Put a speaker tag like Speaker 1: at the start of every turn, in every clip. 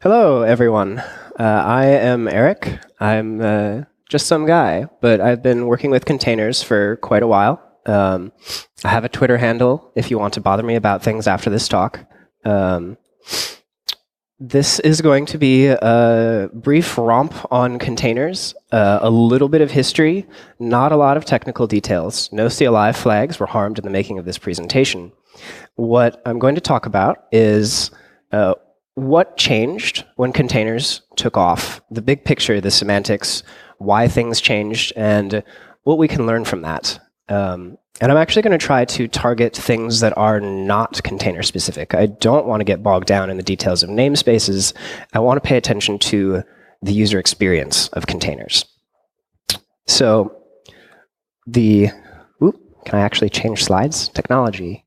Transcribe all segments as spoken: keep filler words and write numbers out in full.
Speaker 1: Hello, everyone. Uh, I am Eric. I'm uh, just some guy, but I've been working with containers for quite a while. Um, I have a Twitter handle if you want to bother me about things after this talk. Um, this is going to be a brief romp on containers, uh, a little bit of history, not a lot of technical details. No C L I flags were harmed in the making of this presentation. What I'm going to talk about is uh, what changed when containers took off, the big picture, the semantics, why things changed, and what we can learn from that. Um, and I'm actually going to try to target things that are not container specific. I don't want to get bogged down in the details of namespaces. I want to pay attention to the user experience of containers. So the, whoop, can I actually change slides? Technology.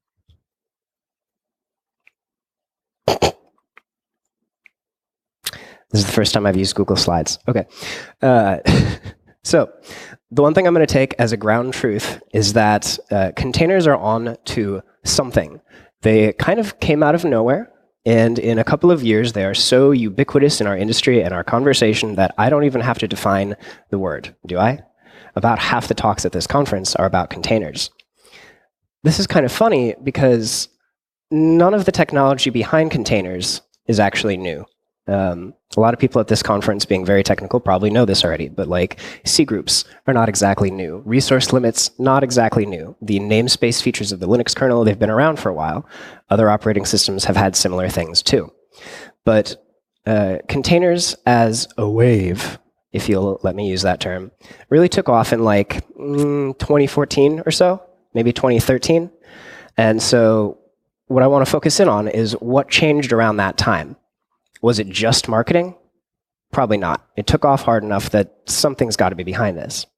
Speaker 1: This is the first time I've used Google Slides. Okay. Uh, so the one thing I'm going to take as a ground truth is that uh, containers are on to something. They kind of came out of nowhere, and in a couple of years, they are so ubiquitous in our industry and our conversation that I don't even have to define the word, do I? About half the talks at this conference are about containers. This is kind of funny because none of the technology behind containers is actually new. Um, a lot of people at this conference, being very technical, probably know this already, but like C groups are not exactly new. Resource limits, not exactly new. The namespace features of the Linux kernel, they've been around for a while. Other operating systems have had similar things too. But uh, containers as a wave, if you'll let me use that term, really took off in like mm, twenty fourteen or so, maybe twenty thirteen. And so what I want to focus in on is what changed around that time. Was it just marketing? Probably not. It took off hard enough that something's got to be behind this.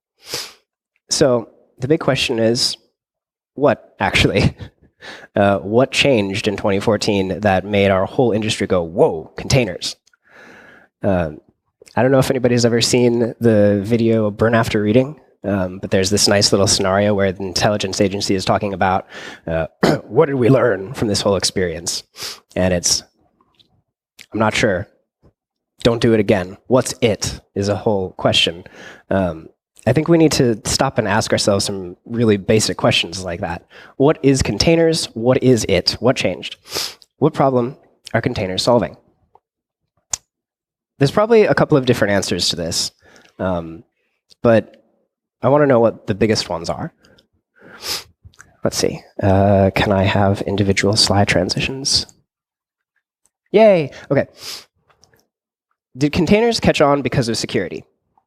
Speaker 1: So the big question is, what actually? uh, what changed in twenty fourteen that made our whole industry go, whoa, containers? Um, I don't know if anybody's ever seen the video Burn After Reading, um, but there's this nice little scenario where the intelligence agency is talking about, uh, what did we learn from this whole experience? And it's, I'm not sure. Don't do it again. What's it is a whole question. Um, I think we need to stop and ask ourselves some really basic questions like that. What is containers? What is it? What changed? What problem are containers solving? There's probably a couple of different answers to this, um, but I want to know what the biggest ones are. Let's see. Uh, can I have individual slide transitions? Yay! Okay. Did containers catch on because of security?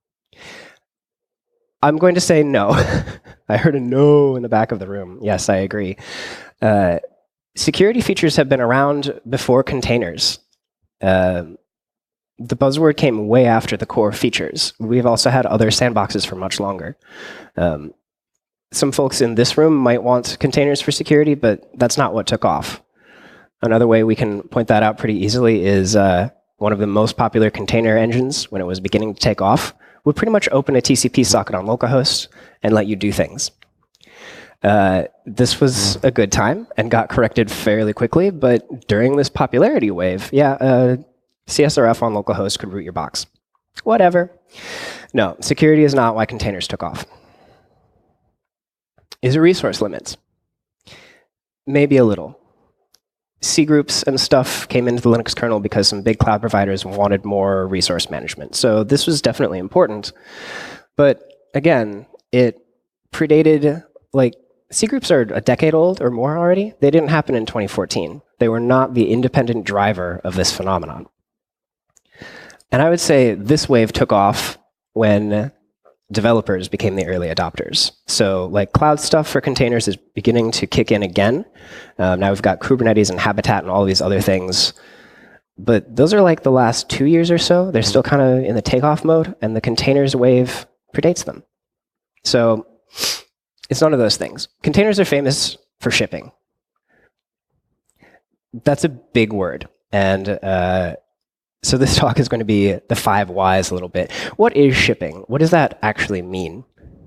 Speaker 1: I'm going to say no. I heard a no in the back of the room. Yes, I agree. Uh, security features have been around before containers. Uh, the buzzword came way after the core features. We've also had other sandboxes for much longer. Um, some folks in this room might want containers for security, but that's not what took off. Another way we can point that out pretty easily is uh, one of the most popular container engines, when it was beginning to take off, would pretty much open a T C P socket on localhost and let you do things. Uh, this was a good time and got corrected fairly quickly, but during this popularity wave, yeah, uh, C S R F on localhost could root your box. Whatever. No, security is not why containers took off. Is it resource limits? Maybe a little. C groups and stuff came into the Linux kernel because some big cloud providers wanted more resource management. So this was definitely important. But again, it predated, like, C groups are a decade old or more already. They didn't happen in twenty fourteen. They were not the independent driver of this phenomenon. And I would say this wave took off when developers became the early adopters. So like cloud stuff for containers is beginning to kick in again. Um, now we've got Kubernetes and Habitat and all these other things. But those are like the last two years or so. They're still kind of in the takeoff mode, and the containers wave predates them. So it's none of those things. Containers are famous for shipping. That's a big word. And uh, So this talk is going to be the five whys a little bit. What is shipping? What does that actually mean?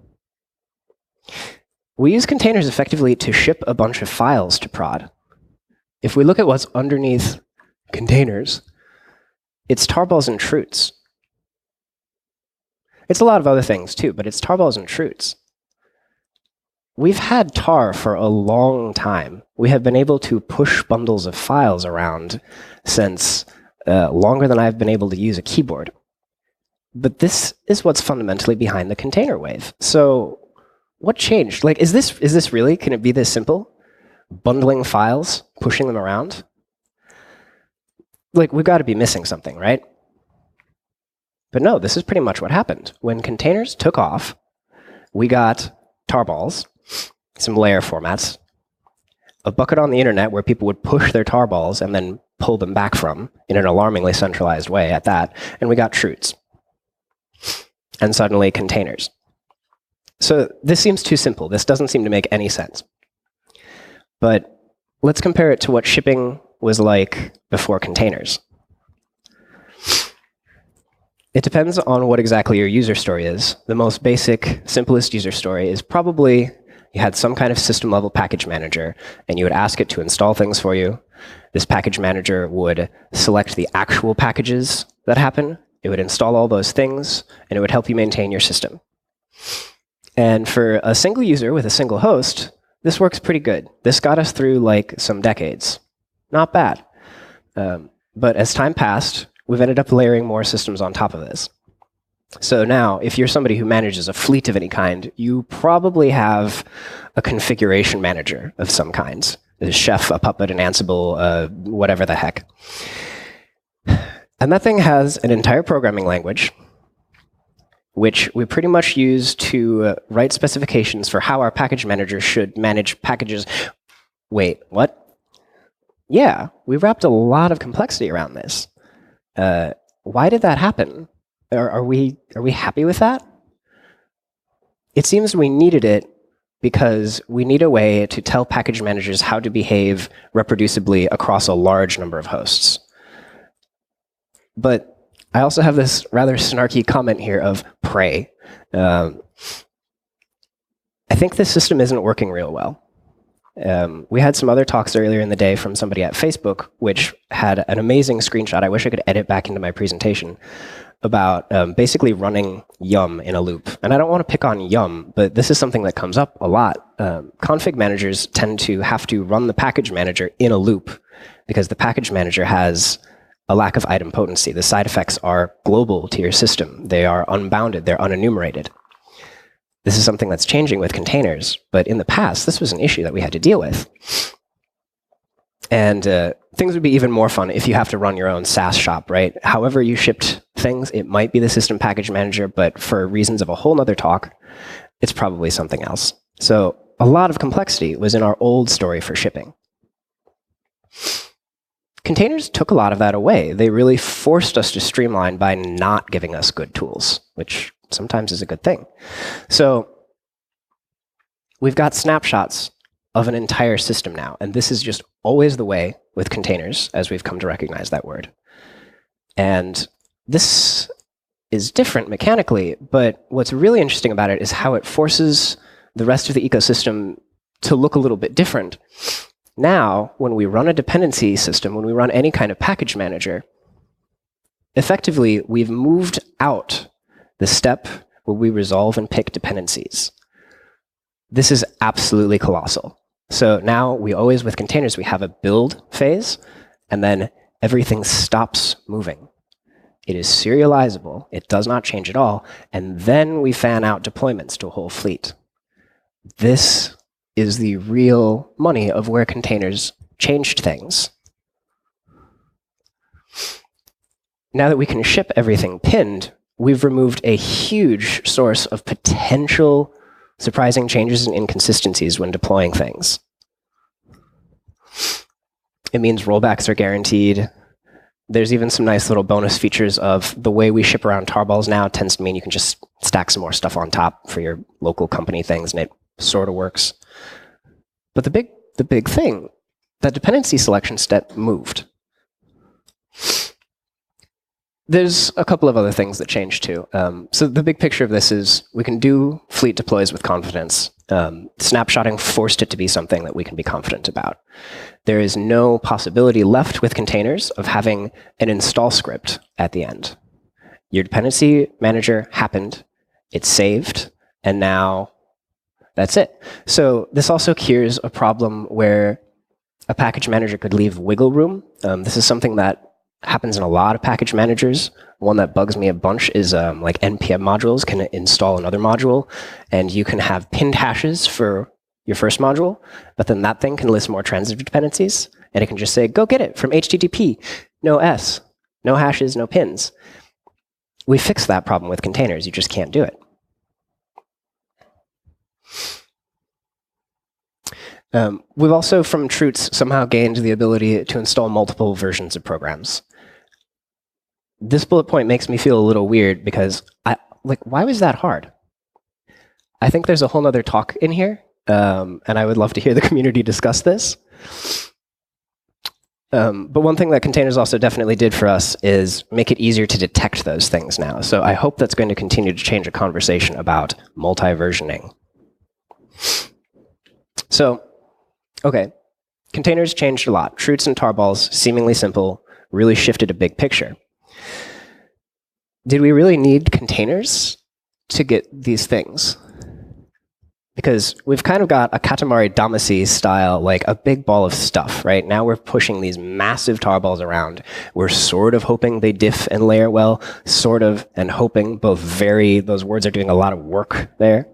Speaker 1: We use containers effectively to ship a bunch of files to prod. If we look at what's underneath containers, It's tarballs and troots. It's a lot of other things too, but it's tarballs and troots. We've had tar for a long time. We have been able to push bundles of files around since uh, longer than I've been able to use a keyboard. But this is what's fundamentally behind the container wave. So what changed? Like, is this, is this really, can it be this simple? Bundling files, pushing them around? Like, we've got to be missing something, right? But no, this is pretty much what happened. When containers took off, we got tarballs, some layer formats, a bucket on the internet where people would push their tarballs and then pull them back from in an alarmingly centralized way at that, and we got troots. And suddenly containers. So this seems too simple. This doesn't seem to make any sense. But let's compare it to what shipping was like before containers. It depends on what exactly your user story is. The most basic, simplest user story is probably you had some kind of system-level package manager, and you would ask it to install things for you. This package manager would select the actual packages that happen. It would install all those things, and it would help you maintain your system. And for a single user with a single host, this works pretty good. This got us through like some decades. Not bad. Um, but as time passed, we've ended up layering more systems on top of this. So now, if you're somebody who manages a fleet of any kind, you probably have a configuration manager of some kind. A Chef, a Puppet, an Ansible, uh, whatever the heck. And that thing has an entire programming language, which we pretty much use to uh, write specifications for how our package manager should manage packages. Wait, what? Yeah, we wrapped a lot of complexity around this. Uh, why did that happen? Are, are we are we happy with that? It seems we needed it because we need a way to tell package managers how to behave reproducibly across a large number of hosts. But I also have this rather snarky comment here of pray. Um, I think this system isn't working real well. Um, we had some other talks earlier in the day from somebody at Facebook, which had an amazing screenshot. I wish I could edit back into my presentation about um, basically running Yum in a loop. And I don't want to pick on Yum, but this is something that comes up a lot. Um, config managers tend to have to run the package manager in a loop because the package manager has a lack of item potency. The side effects are global to your system. They are unbounded. They're unenumerated. This is something that's changing with containers, but in the past, this was an issue that we had to deal with. And uh, things would be even more fun if you have to run your own SaaS shop, right? However you shipped things, it might be the system package manager, but for reasons of a whole nother talk, it's probably something else. So a lot of complexity was in our old story for shipping. Containers took a lot of that away. They really forced us to streamline by not giving us good tools, which sometimes is a good thing. So we've got snapshots of an entire system now, and this is just always the way with containers, as we've come to recognize that word. And this is different mechanically, but what's really interesting about it is how it forces the rest of the ecosystem to look a little bit different. Now, when we run a dependency system, when we run any kind of package manager, effectively, we've moved out the step where we resolve and pick dependencies. This is absolutely colossal. So now we always, with containers, we have a build phase, and then everything stops moving. It is serializable. It does not change at all. And then we fan out deployments to a whole fleet. This is the real money of where containers changed things. Now that we can ship everything pinned, we've removed a huge source of potential surprising changes and inconsistencies when deploying things. It means rollbacks are guaranteed. There's even some nice little bonus features of the way we ship around tarballs now tends to mean you can just stack some more stuff on top for your local company things, and it sort of works. But the big, the big thing, that dependency selection step moved. There's a couple of other things that changed too. Um, so the big picture of this is we can do fleet deploys with confidence. Um, snapshotting forced it to be something that we can be confident about. There is no possibility left with containers of having an install script at the end. Your dependency manager happened, it's saved, and now that's it. So this also cures a problem where a package manager could leave wiggle room. Um, this is something that happens in a lot of package managers. One that bugs me a bunch is um, like N P M modules can install another module, and you can have pinned hashes for your first module, but then that thing can list more transitive dependencies, and it can just say, go get it from H T T P, no S, no hashes, no pins. We fixed that problem with containers. You just can't do it. Um, we've also, from Troots, somehow gained the ability to install multiple versions of programs. This bullet point makes me feel a little weird because, I like, why was that hard? I think there's a whole other talk in here, um, and I would love to hear the community discuss this. Um, but one thing that containers also definitely did for us is make it easier to detect those things now. So I hope that's going to continue to change a conversation about multi-versioning. So, okay, containers changed a lot. Troots and tarballs, seemingly simple, really shifted a big picture. Did we really need containers to get these things? Because we've kind of got a Katamari Damacy style, like a big ball of stuff, right? Now we're pushing these massive tarballs around. We're sort of hoping they diff and layer well, sort of, and hoping, both very, those words are doing a lot of work there.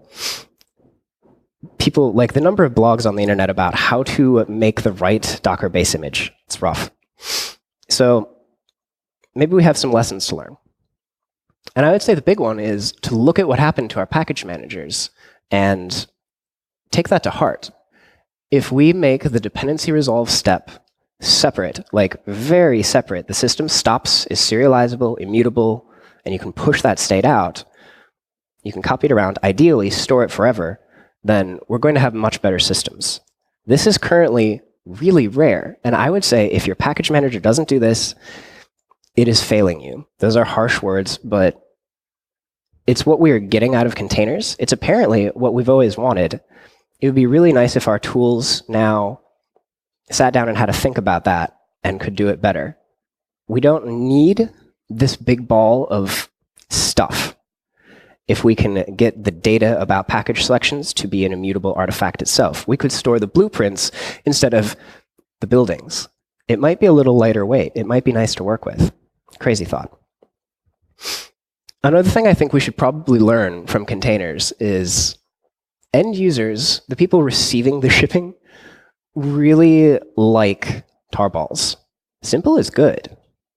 Speaker 1: People, like the number of blogs on the internet about how to make the right Docker base image, it's rough. So maybe we have some lessons to learn. And I would say the big one is to look at what happened to our package managers and take that to heart. If we make the dependency resolve step separate, like very separate, the system stops, is serializable, immutable, and you can push that state out, you can copy it around, ideally store it forever, then we're going to have much better systems. This is currently really rare, and I would say if your package manager doesn't do this, it is failing you. Those are harsh words, but it's what we are getting out of containers. It's apparently what we've always wanted. It would be really nice if our tools now sat down and had to think about that and could do it better. We don't need this big ball of stuff. If we can get the data about package selections to be an immutable artifact itself, we could store the blueprints instead of the buildings. It might be a little lighter weight. It might be nice to work with. Crazy thought. Another thing I think we should probably learn from containers is end users, the people receiving the shipping, really like tarballs. Simple is good.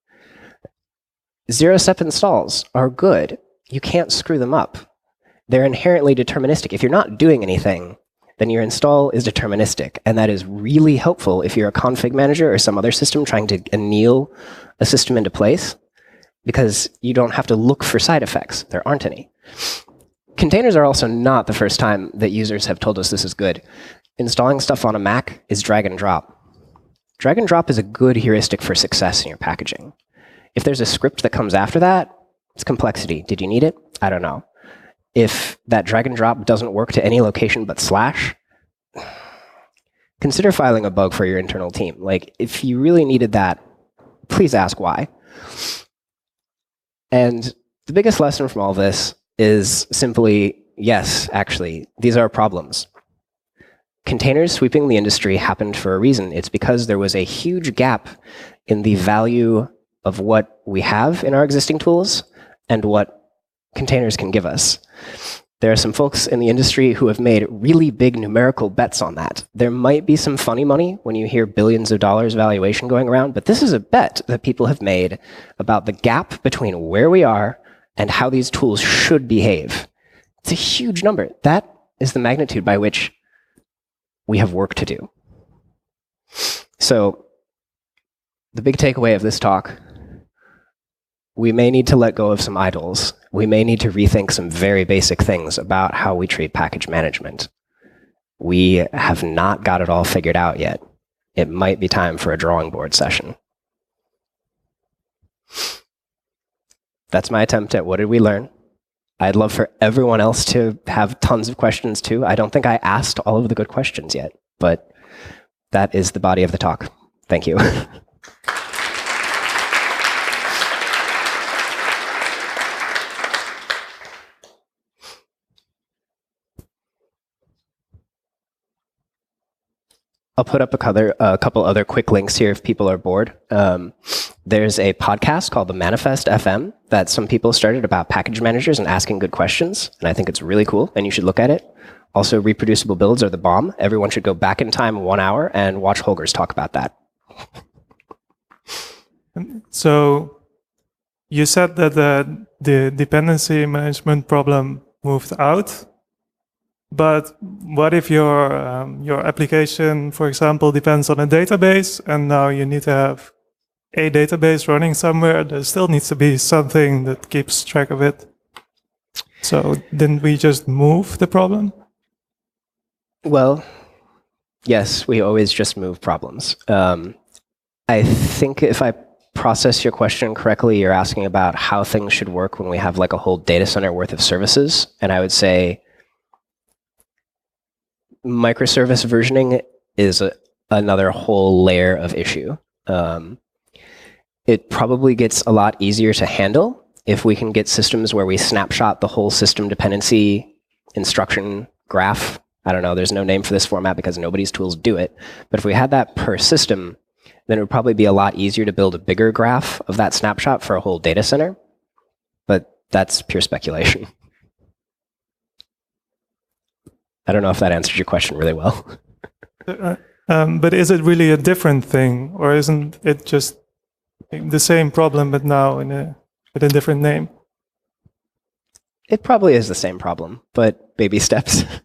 Speaker 1: Zero-step installs are good. You can't screw them up. They're inherently deterministic. If you're not doing anything, then your install is deterministic. And that is really helpful if you're a config manager or some other system trying to anneal a system into place, because you don't have to look for side effects. There aren't any. Containers are also not the first time that users have told us this is good. Installing stuff on a Mac is drag and drop. Drag and drop is a good heuristic for success in your packaging. If there's a script that comes after that, it's complexity. Did you need it? I don't know. If that drag and drop doesn't work to any location but slash, consider filing a bug for your internal team. Like, if you really needed that, please ask why. And the biggest lesson from all this is simply, yes, actually, these are problems. Containers sweeping the industry happened for a reason. It's because there was a huge gap in the value of what we have in our existing tools and what containers can give us. There are some folks in the industry who have made really big numerical bets on that. There might be some funny money when you hear billions of dollars valuation going around, but this is a bet that people have made about the gap between where we are and how these tools should behave. It's a huge number. That is the magnitude by which we have work to do. So the big takeaway of this talk, we may need to let go of some idols. We may need to rethink some very basic things about how we treat package management. We have not got it all figured out yet. It might be time for a drawing board session. That's my attempt at what did we learn. I'd love for everyone else to have tons of questions too. I don't think I asked all of the good questions yet, but that is the body of the talk. Thank you. I'll put up a couple, a couple other quick links here if people are bored. Um, there's a podcast called The Manifest F M that some people started about package managers and asking good questions, and I think it's really cool, and you should look at it. Also, reproducible builds are the bomb. Everyone should go back in time one hour and watch Holger's talk about that.
Speaker 2: So you said that the, the dependency management problem moved out. But what if your um, your application, for example, depends on a database, and now you need to have a database running somewhere? There still needs to be something that keeps track of it. So didn't we just move the problem?
Speaker 1: Well, yes, we always just move problems. Um, I think if I process your question correctly, you're asking about how things should work when we have like a whole data center worth of services, and I would say microservice versioning is a, another whole layer of issue. Um, it probably gets a lot easier to handle if we can get systems where we snapshot the whole system dependency instruction graph. I don't know, there's no name for this format because nobody's tools do it. But if we had that per system, then it would probably be a lot easier to build a bigger graph of that snapshot for a whole data center. But that's pure speculation. I don't know if that answered your question really well.
Speaker 2: uh, um, but is it really a different thing, or isn't it just the same problem but now in a with a different name?
Speaker 1: It probably is the same problem, but baby steps.